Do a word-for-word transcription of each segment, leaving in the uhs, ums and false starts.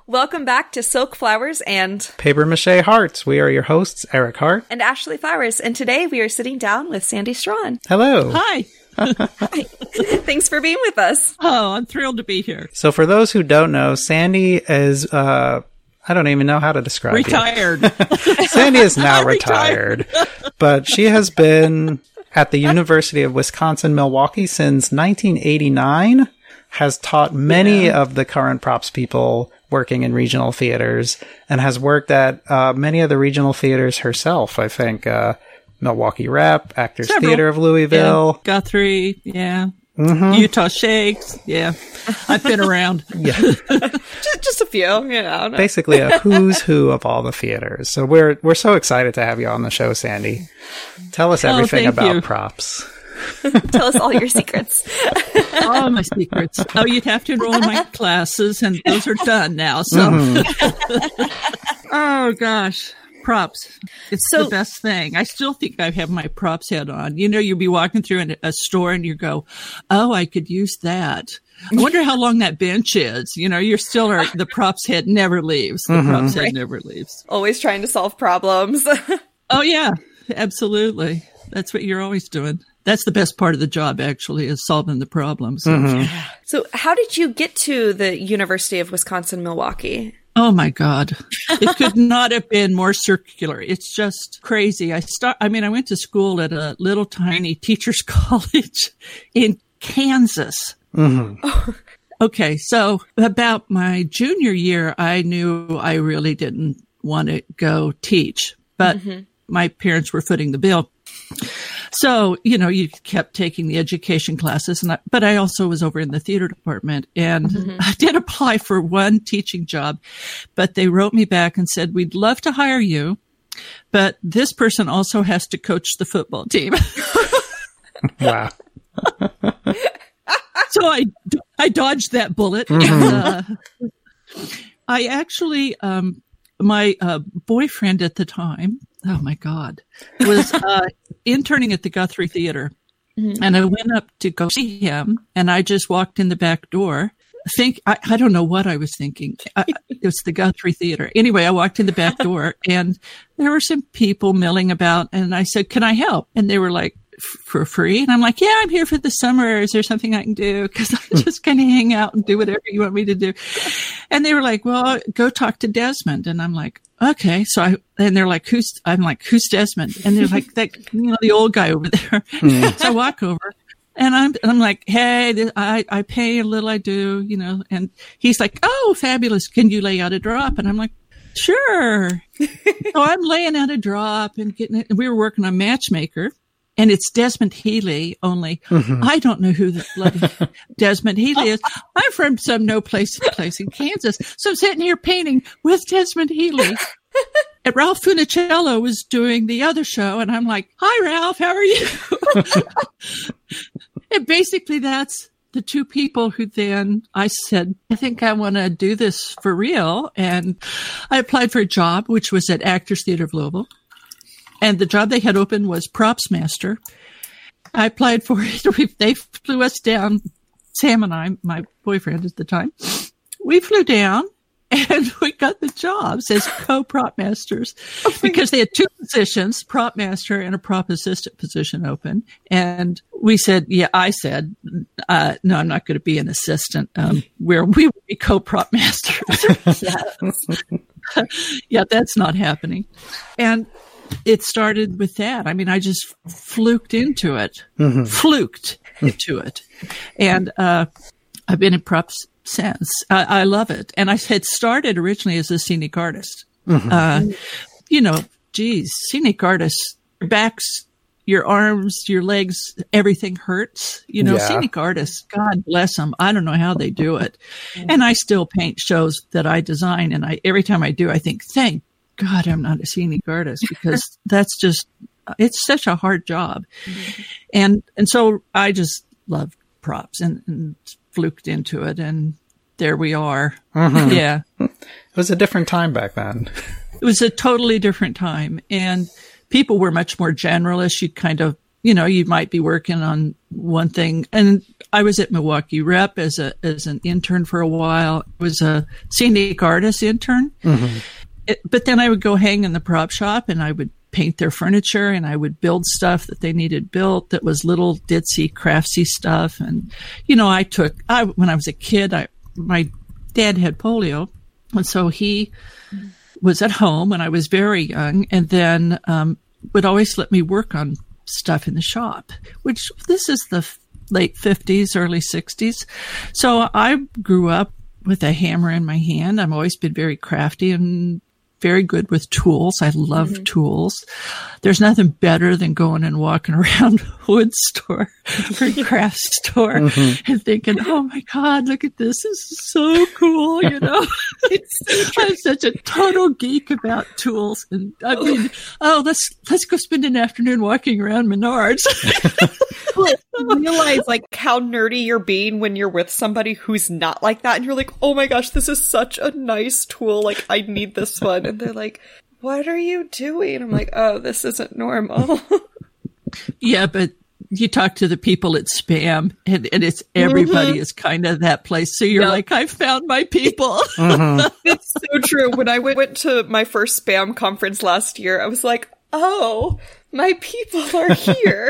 Welcome back to Silk Flowers and Paper Mache Hearts. We are your hosts, Eric Hart and Ashley Flowers, and today we are sitting down with Sandy Strawn. Hello. Hi. Hi. Thanks for being with us. Oh, I'm thrilled to be here. So for those who don't know, Sandy is, uh, I don't even know how to describe Retired. you. Sandy is now retired, but she has been at the University of Wisconsin-Milwaukee since nineteen eighty-nine, has taught many yeah. of the current props people working in regional theaters, and has worked at uh, many of the regional theaters herself, I think. Uh, Milwaukee Rep, Actors Several. Theater of Louisville. Yeah. Guthrie, yeah. Mm-hmm. Utah Shakes, yeah. I've been around. Yeah. just, just a few, you know. Basically a who's who of all the theaters. So we're we're so excited to have you on the show, Sandy. Tell us everything oh, about you. props. Tell us all your secrets. All my secrets. Oh, you'd have to enroll in my classes, and those are done now. So, mm-hmm. Oh gosh, props. It's so, the best thing. I still think I have my props head on. You know, you'll be walking through in a store and you go, "Oh, I could use that." I wonder how long that bench is. You know, you're still are, the props head never leaves. The mm-hmm. props head right. never leaves. Always trying to solve problems. Oh yeah, absolutely. That's what you're always doing. That's the best part of the job, actually, is solving the problems. Mm-hmm. So how did you get to the University of Wisconsin-Milwaukee? Oh, my God. It could not have been more circular. It's just crazy. I start. I mean, I went to school at a little tiny teacher's college in Kansas. Mm-hmm. Okay, so about my junior year, I knew I really didn't want to go teach, but mm-hmm. my parents were footing the bill. So, you know, you kept taking the education classes, and I, but I also was over in the theater department, and mm-hmm. I did apply for one teaching job, but they wrote me back and said, "We'd love to hire you, but this person also has to coach the football team." Wow. So I, I dodged that bullet. Mm-hmm. And, uh, I actually, um, my uh, boyfriend at the time, oh my God, was uh, interning at the Guthrie Theater. Mm-hmm. And I went up to go see him, and I just walked in the back door. Think I, I don't know what I was thinking. I, it was the Guthrie Theater. Anyway, I walked in the back door, and there were some people milling about, and I said, "Can I help?" And they were like, "For free?" And I'm like, "Yeah, I'm here for the summer. Is there something I can do? Because I just kind of hang out and do whatever you want me to do." And they were like, "Well, go talk to Desmond." And I'm like, "Okay." So I, and they're like, "Who's?" I'm like, "Who's Desmond?" And they're like, "That, you know, the old guy over there." Mm. So I walk over, and I'm, and I'm like, "Hey, this, I, I pay a little, I do, you know." And he's like, "Oh, fabulous. Can you lay out a drop?" And I'm like, "Sure." So I'm laying out a drop and getting it. And we were working on Matchmaker. And it's Desmond Healy, only mm-hmm. I don't know who the bloody Desmond Healy is. I'm from some no place place in Kansas. So I'm sitting here painting with Desmond Healy. And Ralph Funicello was doing the other show. And I'm like, "Hi, Ralph, how are you?" And basically that's the two people who then I said, "I think I want to do this for real." And I applied for a job, which was at Actors Theater of Louisville. And the job they had open was props master. I applied for it. They flew us down, Sam and I, my boyfriend at the time. We flew down and we got the jobs as co-prop masters because they had two positions, prop master and a prop assistant position open. And we said, yeah, I said, uh, no, I'm not going to be an assistant. Um, where we would be co-prop masters. Yeah, that's not happening. And it started with that. I mean, I just fluked into it, mm-hmm. fluked into it. And uh, I've been in props since. I, I love it. And I had started originally as a scenic artist. Mm-hmm. Uh, you know, geez, scenic artists, your backs, your arms, your legs, everything hurts. You know, yeah. Scenic artists, God bless them. I don't know how they do it. Mm-hmm. And I still paint shows that I design. And I every time I do, I think, thank God, I'm not a scenic artist, because that's just, it's such a hard job. Mm-hmm. And, and so I just loved props and, and fluked into it. And there we are. Mm-hmm. Yeah. It was a different time back then. It was a totally different time. And people were much more generalists. You'd kind of you know, you might be working on one thing. And I was at Milwaukee Rep as a as an intern for a while. I was a scenic artist intern. Mm-hmm. It, but then I would go hang in the prop shop and I would paint their furniture and I would build stuff that they needed built that was little ditzy, craftsy stuff. And, you know, I took, I, when I was a kid, I, my dad had polio. And so he was at home when I was very young and then um, would always let me work on stuff in the shop, which this is the f- late fifties, early sixties. So I grew up with a hammer in my hand. I've always been very crafty and very good with tools. I love mm-hmm. tools. There's nothing better than going and walking around a wood store or craft store mm-hmm. and thinking, oh my God, look at this. This is so cool. You know, it's, I'm such a total geek about tools. And I mean, oh, let's, let's go spend an afternoon walking around Menards. You realize like how nerdy you're being when you're with somebody who's not like that. And you're like, oh my gosh, this is such a nice tool. Like I need this one. And they're like, what are you doing? I'm like, oh, this isn't normal. Yeah, but you talk to the people at Spam and, and it's everybody mm-hmm. is kind of that place. So you're yep. like, I found my people. Mm-hmm. It's so true. When I went, went to my first Spam conference last year, I was like, oh, my people are here.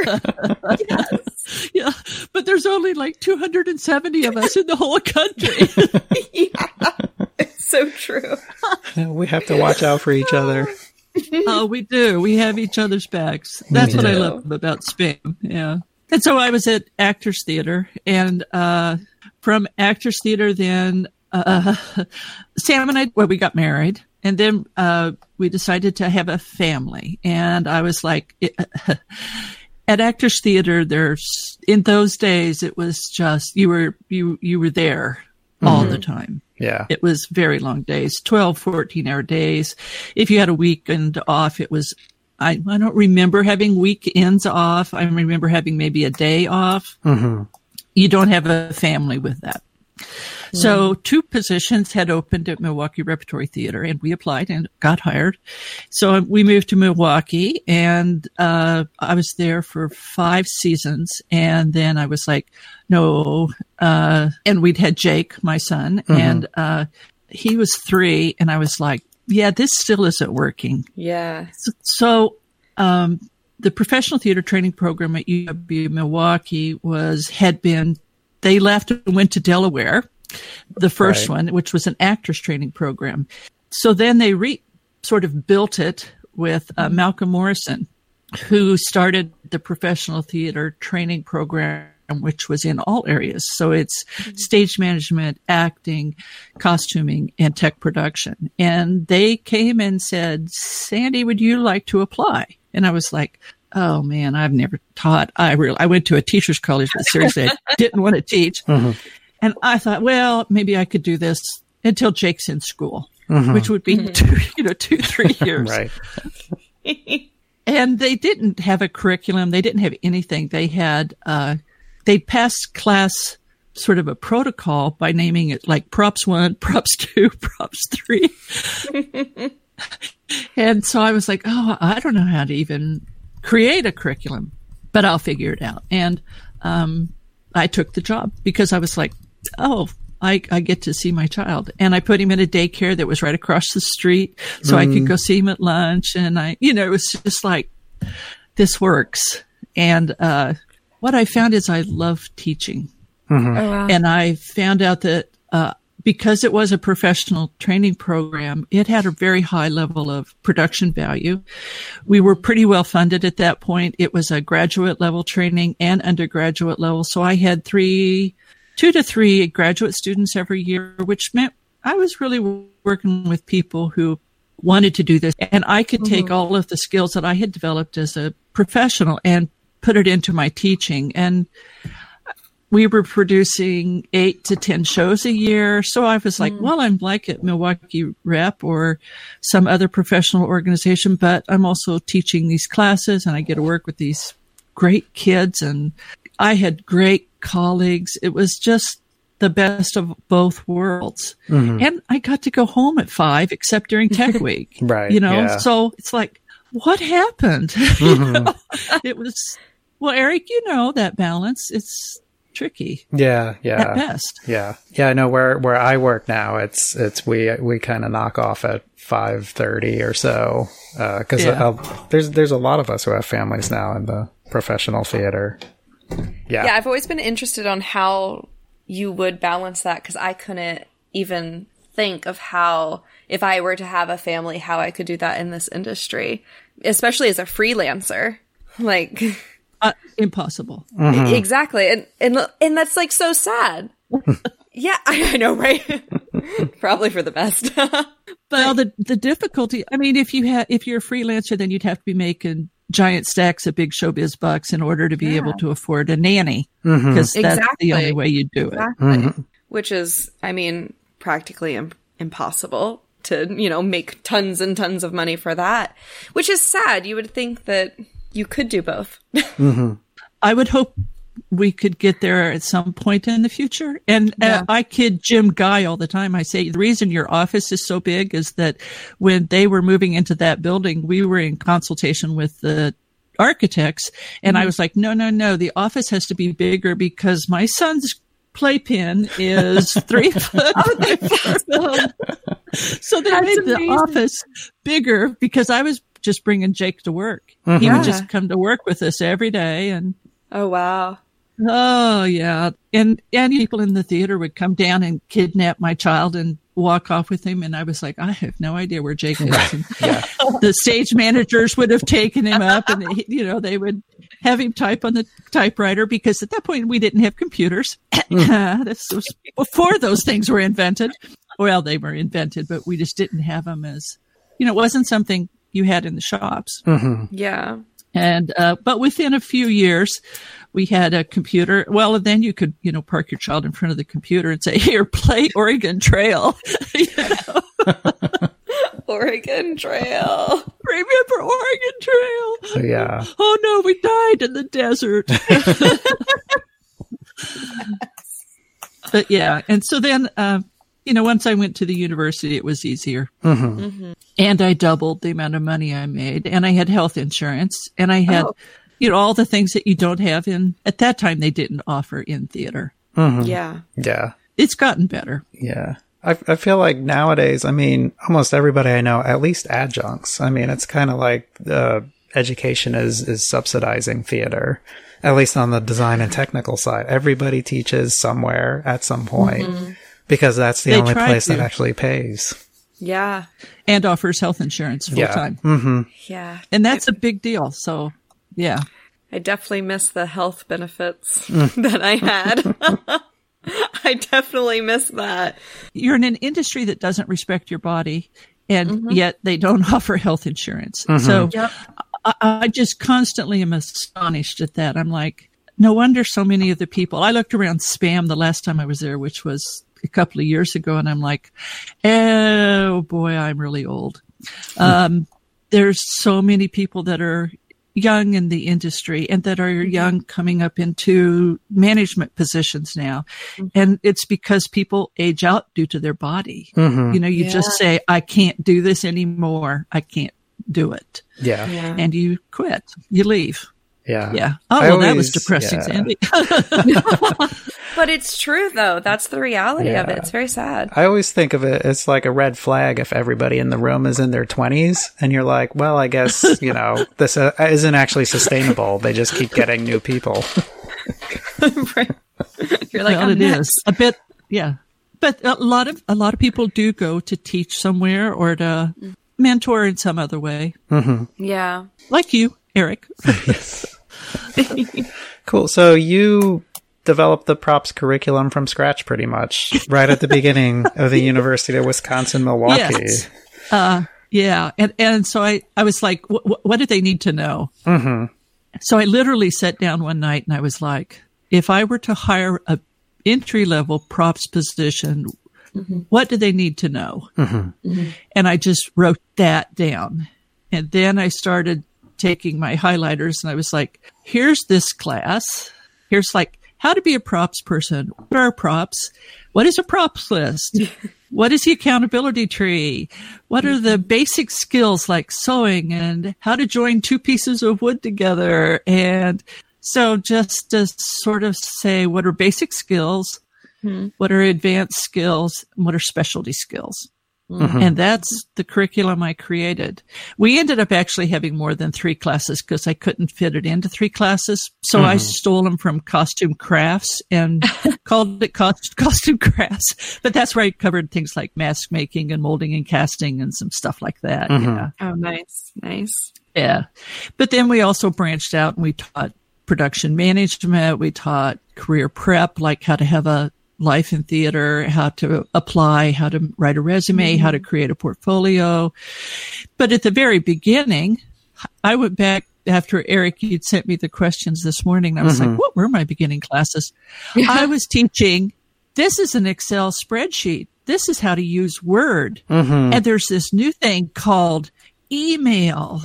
Yes. Yeah, but there's only like two hundred seventy of us in the whole country. Yeah, it's so true. We have to watch out for each other. Oh, we do. We have each other's backs. That's what I love about Spam. Yeah. And so I was at Actors Theater, and uh, from Actors Theater, then uh, Sam and I, well, we got married. And then uh, we decided to have a family. And I was like, it, at Actors Theater, there's, in those days, it was just, you were, you, you were there mm-hmm. all the time. Yeah. It was very long days, twelve, fourteen hour days. If you had a weekend off, it was, I, I don't remember having weekends off. I remember having maybe a day off. Mm-hmm. You don't have a family with that. So two positions had opened at Milwaukee Repertory Theater, and we applied and got hired. So we moved to Milwaukee, and uh I was there for five seasons. And then I was like, no. Uh and we'd had Jake, my son, mm-hmm. and uh he was three, and I was like, yeah, this still isn't working. Yeah. So, so um the professional theater training program at U W Milwaukee was had been they left and went to Delaware. The first right. one, which was an actors training program. So then they re sort of built it with uh, Malcolm Morrison, who started the professional theater training program, which was in all areas. So it's mm-hmm. stage management, acting, costuming, and tech production. And they came and said, Sandy, would you like to apply? And I was like, oh man, I've never taught. I really, I went to a teacher's college, but seriously, I didn't want to teach. Mm-hmm. And I thought, well, maybe I could do this until Jake's in school, mm-hmm. which would be, two, you know, two, three years. Right. And they didn't have a curriculum. They didn't have anything. They had, uh, they passed class sort of a protocol by naming it like props one, props two, props three. And so I was like, oh, I don't know how to even create a curriculum, but I'll figure it out. And, um, I took the job because I was like, oh, I, I get to see my child. And I put him in a daycare that was right across the street so mm. I could go see him at lunch. And I, you know, it was just like, this works. And, uh, what I found is I love teaching. Mm-hmm. Oh, wow. And I found out that, uh, because it was a professional training program, it had a very high level of production value. We were pretty well funded at that point. It was a graduate level training and undergraduate level. So I had three, two to three graduate students every year, which meant I was really working with people who wanted to do this. And I could take mm-hmm. all of the skills that I had developed as a professional and put it into my teaching. And we were producing eight to ten shows a year. So I was like, mm. well, I'm like at Milwaukee Rep or some other professional organization, but I'm also teaching these classes and I get to work with these great kids. And I had great colleagues. It was just the best of both worlds. Mm-hmm. And I got to go home at five, except during Tech Week. Right. You know, yeah. so it's like, what happened? Mm-hmm. You know? It was Well, Eric, you know that balance. It's tricky. Yeah, yeah. At best. Yeah. Yeah, no, where where I work now, it's it's we we kind of knock off at five thirty or so, uh, cuz Yeah. there's there's a lot of us who have families now in the professional theater. Yeah. Yeah, I've always been interested on how you would balance that because I couldn't even think of how, if I were to have a family, how I could do that in this industry, especially as a freelancer. Like, Uh, impossible. Mm-hmm. exactly. And, and, and that's like so sad. Yeah, I, I know, right? Probably for the best. Well, the the difficulty. I mean, if you had if you're a freelancer, then you'd have to be making giant stacks of big showbiz bucks in order to be Yeah. able to afford a nanny, because that's Exactly. the only way you do it. Exactly. Mm-hmm. Which is, I mean, practically Im- impossible to, you know, make tons and tons of money for that, which is sad. You would think that you could do both. I would hope we could get there at some point in the future. And Yeah. uh, I kid Jim Guy all the time. I say the reason your office is so big is that when they were moving into that building, we were in consultation with the architects. And I was like, no, no, no, the office has to be bigger because my son's playpen is three foot. so, so they That's made the amazing. office bigger because I was just bringing Jake to work. He Yeah. would just come to work with us every day. And Oh, wow. oh yeah, and and people in the theater would come down and kidnap my child and walk off with him, and I was like, I have no idea where Jake is. And the stage managers would have taken him up, and they, you know, they would have him type on the typewriter because at that point we didn't have computers. This was before those things were invented. Well, they were invented, but we just didn't have them as, you know, it wasn't something you had in the shops. Yeah. And, uh, but within a few years, we had a computer. Well, and then you could, you know, park your child in front of the computer and say, here, play Oregon Trail. You know? Oregon Trail. Remember Oregon Trail? Yeah. Oh no, we died in the desert. But yeah. And so then, uh, you know, once I went to the university, it was easier. And I doubled the amount of money I made, and I had health insurance, and I had, Oh. you know, all the things that you don't have in, at that time, they didn't offer in theater. Yeah. Yeah. It's gotten better. Yeah. I, I feel like nowadays, I mean, almost everybody I know, at least adjuncts. I mean, it's kind of like uh, education is, is subsidizing theater, at least on the design and technical side. Everybody teaches somewhere at some point because that's the They only try place that to. actually pays. Yeah. And offers health insurance full Yeah. time. Mm-hmm. Yeah. And that's a big deal. So, yeah. I definitely miss the health benefits that I had. I definitely miss that. You're in an industry that doesn't respect your body, and yet they don't offer health insurance. So Yep. I, I just constantly am astonished at that. I'm like, no wonder so many of the people, I looked around SPAM the last time I was there, which was a couple of years ago, and I'm like, oh boy, I'm really old. Um, there's so many people that are young in the industry and that are young coming up into management positions now. And it's because people age out due to their body. You know, you Yeah. just say, I can't do this anymore. I can't do it. Yeah. Yeah. And you quit. You leave. Yeah. Yeah. Oh, I well, that was always- depressing, yeah. Sandy. But it's true, though. That's the reality of it. Yeah. It's very sad. I always think of it as like a red flag if everybody in the room is in their twenties and you're like, well, I guess, you know, this uh, isn't actually sustainable. They just keep getting new people. Right. You're like, Well, I'm it next. is a bit. Yeah. But a lot of, a lot of people do go to teach somewhere or to mentor in some other way. Yeah. Like you, Eric. Cool. So you developed the props curriculum from scratch pretty much right at the beginning of the University of Wisconsin, Milwaukee. Yes. Uh, yeah. And, and so I, I was like, wh- wh- what do they need to know? Mm-hmm. So I literally sat down one night and I was like, if I were to hire a entry level props position, what do they need to know? And I just wrote that down. And then I started taking my highlighters and I was like, here's this class. Here's like how to be a props person. What are props? What is a props list? What is the accountability tree? What are the basic skills like sewing and how to join two pieces of wood together? And So just to sort of say what are basic skills, mm-hmm. what are advanced skills, and what are specialty skills. Mm-hmm. And that's the curriculum I created. We ended up actually having more than three classes because I couldn't fit it into three classes. So mm-hmm. I stole them from Costume Crafts and called it cost- Costume Crafts. But that's where I covered things like mask making and molding and casting and some stuff like that. Mm-hmm. Yeah. Oh, nice. Nice. Yeah. But then we also branched out and we taught production management. We taught career prep, like how to have a life in theater, how to apply, how to write a resume, mm-hmm. how to create a portfolio. But at the very beginning, I went back after Eric, you'd sent me the questions this morning. And I was mm-hmm. like, what were my beginning classes? I was teaching, this is an Excel spreadsheet. This is how to use Word. Mm-hmm. And there's this new thing called email.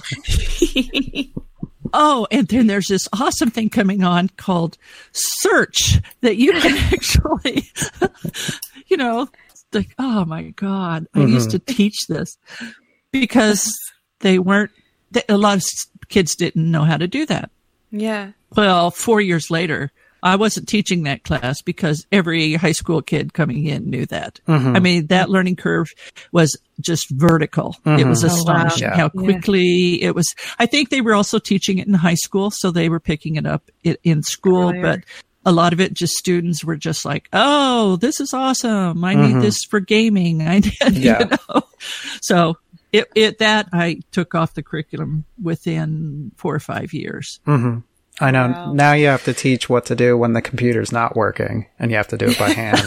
Oh, and then there's this awesome thing coming on called search that you can actually, you know, like, oh my God, I mm-hmm. used to teach this because they weren't, a lot of kids didn't know how to do that. Yeah. Well, four years later, I wasn't teaching that class because every high school kid coming in knew that. Mm-hmm. I mean, that learning curve was just vertical. Mm-hmm. It was astonishing oh, wow. how quickly yeah. it was. I think they were also teaching it in high school, so they were picking it up in school, Earlier. But a lot of it just students were just like, oh, this is awesome. I mm-hmm. need this for gaming. I need, yeah. you know, so it, it, that I took off the curriculum within four or five years. Mm-hmm. I know. Wow. Now you have to teach what to do when the computer's not working, and you have to do it by hand.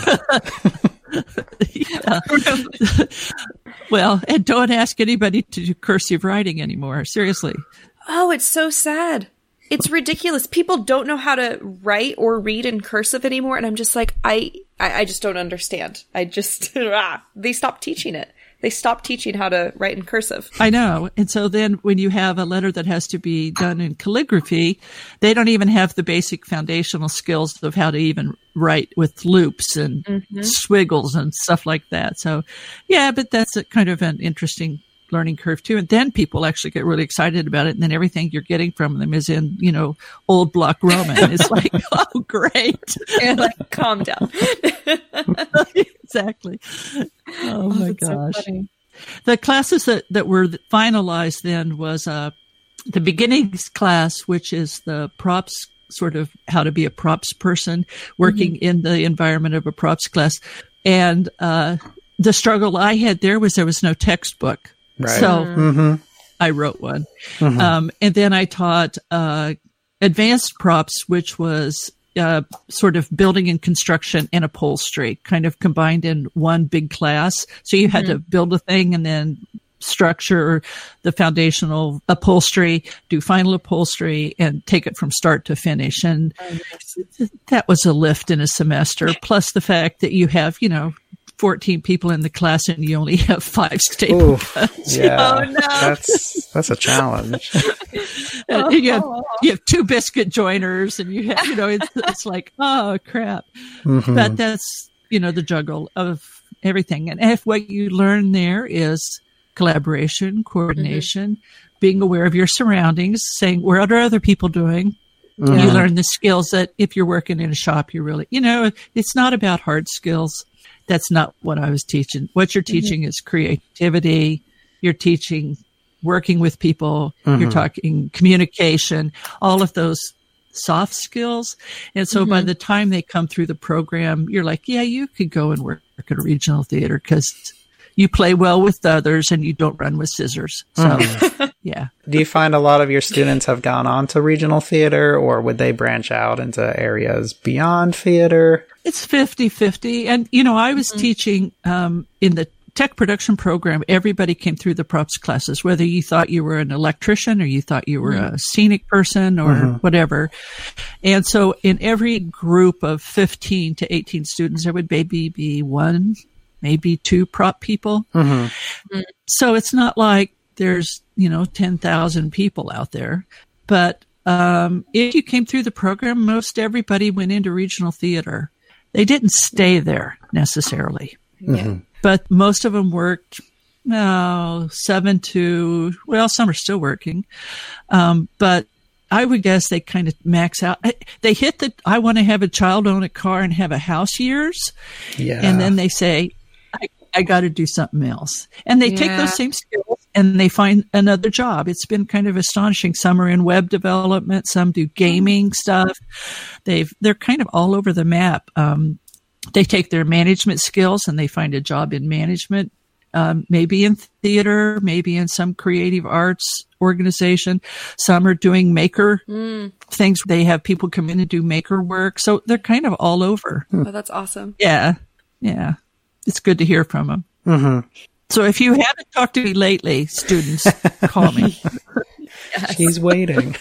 Well, and don't ask anybody to do cursive writing anymore. Seriously. Oh, it's so sad. It's ridiculous. People don't know how to write or read in cursive anymore, and I'm just like, I, I, I just don't understand. I just, ah, they stopped teaching it. They stopped teaching how to write in cursive. I know. And so then when you have a letter that has to be done in calligraphy, they don't even have the basic foundational skills of how to even write with loops and mm-hmm. squiggles and stuff like that. So, yeah, but that's a kind of an interesting learning curve too. And then people actually get really excited about it. And then everything you're getting from them is in, you know, old block Roman. It's like, oh, great. And like, calm down. Exactly. Oh, my oh, gosh. So the classes that, that were finalized then was uh, the beginnings class, which is the props, sort of how to be a props person working mm-hmm. in the environment of a props class. And uh, the struggle I had there was there was no textbook. Right. So mm-hmm. I wrote one. Mm-hmm. Um, and then I taught uh, advanced props, which was uh, sort of building and construction and upholstery kind of combined in one big class. So you had mm-hmm. to build a thing and then structure the foundational upholstery, do final upholstery, and take it from start to finish. And oh, nice. That was a lift in a semester, plus the fact that you have, you know, fourteen people in the class and you only have five staple guns. Yeah, oh, no. that's that's a challenge. And you, have, you have two biscuit joiners and you have, you know, it's, it's like, oh, crap. Mm-hmm. But that's, you know, the juggle of everything. And if what you learn there is collaboration, coordination, mm-hmm. being aware of your surroundings, saying, what are other people doing? Mm-hmm. You learn the skills that if you're working in a shop, you really, you know, it's not about hard skills. That's not what I was teaching. What you're teaching mm-hmm. is creativity. You're teaching working with people. Mm-hmm. You're talking communication, all of those soft skills. And so mm-hmm. by the time they come through the program, you're like, yeah, you could go and work at a regional theater because you play well with others and you don't run with scissors. So, mm-hmm. yeah. Do you find a lot of your students have gone on to regional theater, or would they branch out into areas beyond theater? It's fifty-fifty. And, you know, I was mm-hmm. teaching um, in the tech production program. Everybody came through the props classes, whether you thought you were an electrician or you thought you were mm-hmm. a scenic person or mm-hmm. whatever. And so in every group of fifteen to eighteen students, there would maybe be one, maybe two prop people. Mm-hmm. Mm-hmm. So it's not like there's, you know, ten thousand people out there. But um, if you came through the program, most everybody went into regional theater. They didn't stay there necessarily. Mm-hmm. But most of them worked, no, seven to, well, some are still working. Um, but I would guess they kind of max out. They hit the, I want to have a child own a car and have a house years. Yeah. And then they say, I, I got to do something else. And they Yeah. take those same skills and they find another job. It's been kind of astonishing. Some are in web development. Some do gaming stuff. They've, they're kind of all over the map. Um, they take their management skills and they find a job in management. Um, maybe in theater, maybe in some creative arts organization. Some are doing maker Mm. things. They have people come in and do maker work. So they're kind of all over. Oh, that's awesome. Yeah. Yeah. It's good to hear from them. Mm-hmm. So if you haven't talked to me lately, students, call me. Yes. She's waiting.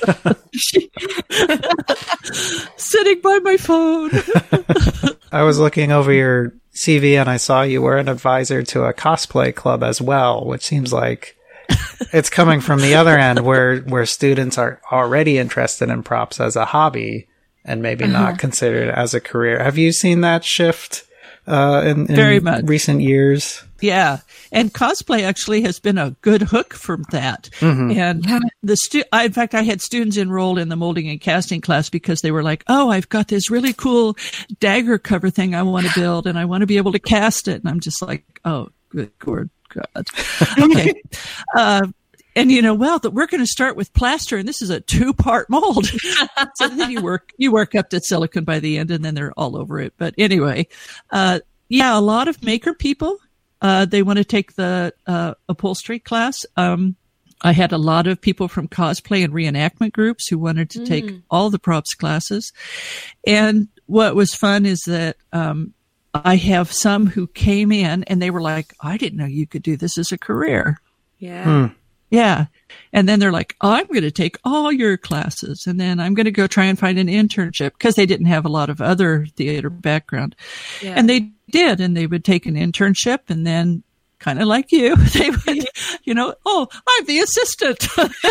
Sitting by my phone. I was looking over your C V and I saw you were an advisor to a cosplay club as well, which seems like it's coming from the other end where, where students are already interested in props as a hobby and maybe uh-huh. not considered as a career. Have you seen that shift uh, in, in Very much. recent years? Yeah. And cosplay actually has been a good hook from that. Mm-hmm. And yeah. the stu- I, in fact, I had students enrolled in the molding and casting class because they were like, oh, I've got this really cool dagger cover thing I want to build and I want to be able to cast it. And I'm just like, oh, good Lord God. Okay. uh, and you know, well, that we're going to start with plaster and this is a two part mold. So then you work, you work up to silicone by the end and then they're all over it. But anyway, uh, yeah, a lot of maker people. Uh, they want to take the uh, upholstery class. Um, I had a lot of people from cosplay and reenactment groups who wanted to mm. take all the props classes. And what was fun is that um, I have some who came in and they were like, I didn't know you could do this as a career. Yeah. Hmm. Yeah. And then they're like, oh, I'm going to take all your classes. And then I'm going to go try and find an internship because they didn't have a lot of other theater background. Yeah. And they did. And they would take an internship and then kind of like you, they would, you know, oh, I'm the assistant.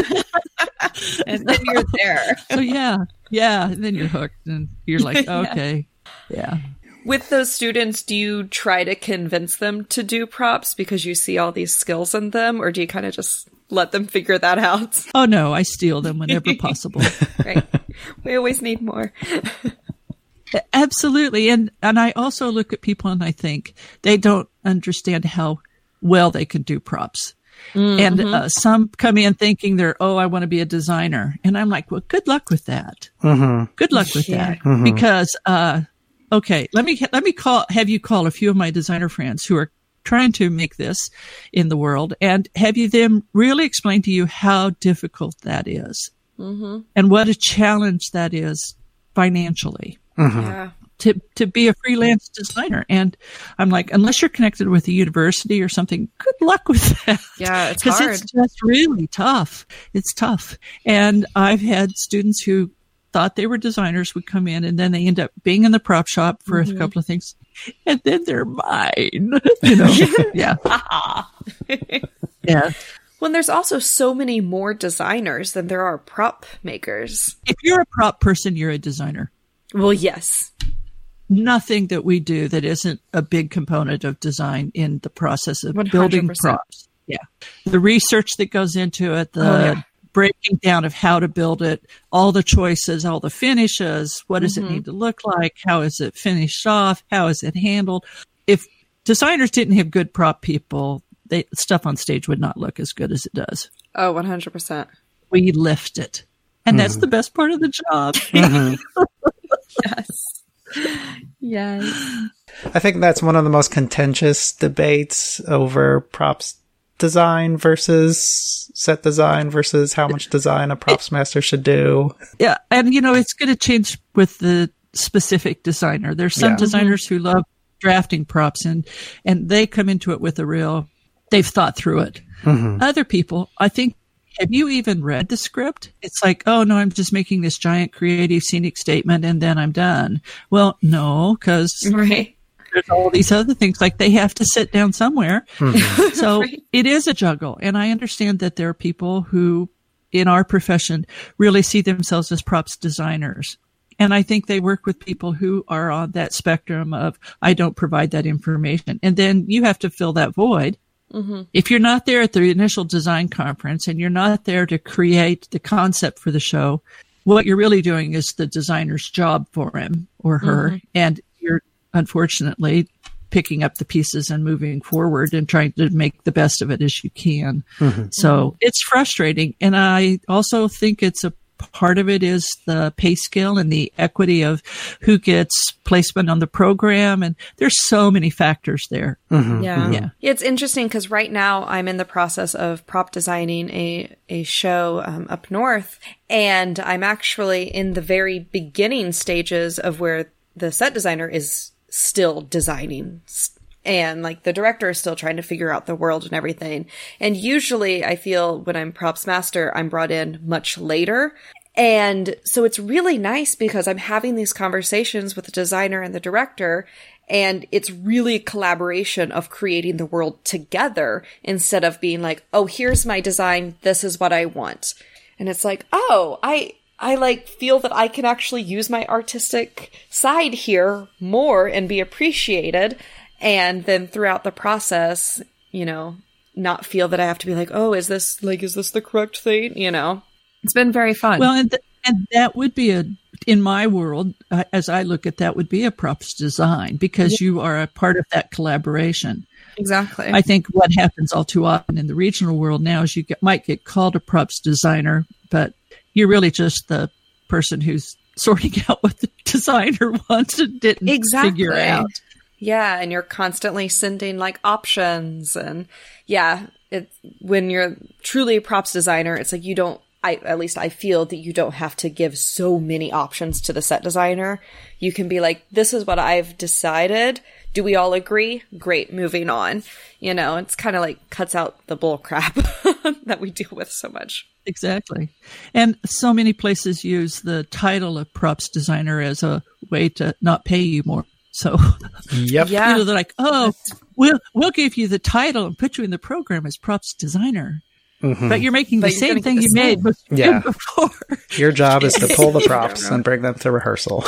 And then you're there. So yeah. Yeah. And then you're hooked and you're like, okay. Yeah. With those students, do you try to convince them to do props because you see all these skills in them, or do you kind of just let them figure that out? Oh, no, I steal them whenever possible. Right. We always need more. Absolutely. And and I also look at people and I think they don't understand how well they can do props. Mm-hmm. And uh, some come in thinking they're, oh, I want to be a designer. And I'm like, well, good luck with that. Mm-hmm. Good luck with yeah. that. Mm-hmm. Because, uh, okay, let me, let me call, have you call a few of my designer friends who are trying to make this in the world and have you them really explain to you how difficult that is mm-hmm. and what a challenge that is financially mm-hmm. yeah. to, to be a freelance designer. And I'm like, unless you're connected with a university or something, good luck with that. Yeah, it's hard. Because it's just really tough. It's tough. And I've had students who thought they were designers would come in and then they end up being in the prop shop for mm-hmm. a couple of things and then they're mine, you know? Yeah. Yeah. When there's also so many more designers than there are prop makers. If you're a prop person, you're a designer. Well, yes. Nothing that we do that isn't a big component of design in the process of one hundred percent building props. Yeah. The research that goes into it, the oh, yeah. breaking down of how to build it, all the choices, all the finishes, what does mm-hmm. it need to look like? How is it finished off? How is it handled? If designers didn't have good prop people, they, stuff on stage would not look as good as it does. Oh, one hundred percent. We lift it. And mm-hmm. that's the best part of the job. Mm-hmm. Yes. Yes. I think that's one of the most contentious debates over props design versus set design versus how much design a props master should do. Yeah. And, you know, it's going to change with the specific designer. There's some yeah. designers who love drafting props and, and they come into it with a real, they've thought through it. Mm-hmm. Other people, I think, have you even read the script? It's like, oh, no, I'm just making this giant creative scenic statement and then I'm done. Well, no, because right. there's all these other things. Like they have to sit down somewhere. Mm-hmm. So right. it is a juggle. And I understand that there are people who in our profession really see themselves as props designers. And I think they work with people who are on that spectrum of, I don't provide that information. And then you have to fill that void. Mm-hmm. If you're not there at the initial design conference and you're not there to create the concept for the show, what you're really doing is the designer's job for him or her. Mm-hmm. And you're unfortunately picking up the pieces and moving forward and trying to make the best of it as you can. Mm-hmm. So it's frustrating. And I also think it's a part of it is the pay scale and the equity of who gets placement on the program. And there's so many factors there. Mm-hmm. Yeah. yeah. It's interesting because right now I'm in the process of prop designing a, a show um, up north. And I'm actually in the very beginning stages of where the set designer is still designing, and like the director is still trying to figure out the world and everything. And usually I feel when I'm props master, I'm brought in much later. And so it's really nice because I'm having these conversations with the designer and the director, and it's really a collaboration of creating the world together instead of being like, oh, here's my design. This is what I want. And it's like, oh, I, I like feel that I can actually use my artistic side here more and be appreciated. And then throughout the process, you know, not feel that I have to be like, oh, is this like, is this the correct thing? You know, it's been very fun. Well, and, th- and that would be a, in my world, uh, as I look at that, would be a props design because yeah. you are a part of that collaboration. Exactly. I think what happens all too often in the regional world now is you get, might get called a props designer, but you're really just the person who's sorting out what the designer wants and didn't exactly. figure out. Yeah, and you're constantly sending like options, and yeah, it when you're truly a props designer, it's like you don't. I at least I feel that you don't have to give so many options to the set designer. You can be like, "This is what I've decided. Do we all agree? Great, moving on." You know, it's kind of like cuts out the bull crap that we deal with so much. Exactly. And so many places use the title of props designer as a way to not pay you more. So, yep. yeah. You know, they're like, oh, we'll, we'll give you the title and put you in the program as props designer. Mm-hmm. But you're making but the you're same thing you made yeah. before. Your job is to pull the props and bring them to rehearsal.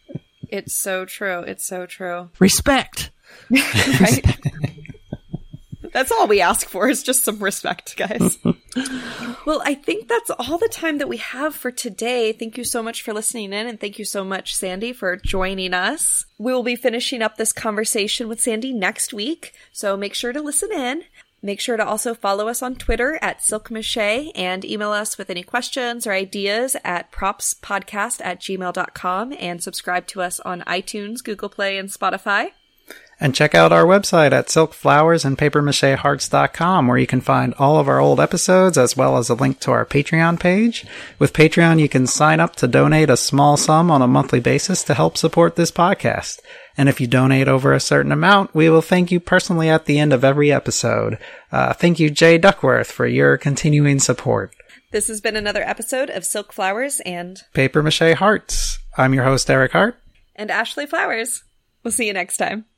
It's so true. It's so true. Respect. Right? That's all we ask for is just some respect, guys. Well, I think that's all the time that we have for today. Thank you so much for listening in, and thank you so much, Sandy, for joining us. We will be finishing up this conversation with Sandy next week, so make sure to listen in. Make sure to also follow us on Twitter at Silk Mache and email us with any questions or ideas at propspodcast at gmail dot com and subscribe to us on iTunes, Google Play, and Spotify. And check out our website at silk flowers and paper mache hearts dot com, where you can find all of our old episodes as well as a link to our Patreon page. With Patreon, you can sign up to donate a small sum on a monthly basis to help support this podcast. And if you donate over a certain amount, we will thank you personally at the end of every episode. Uh, thank you, Jay Duckworth, for your continuing support. This has been another episode of Silk Flowers and Paper Mache Hearts. I'm your host, Eric Hart. And Ashley Flowers. We'll see you next time.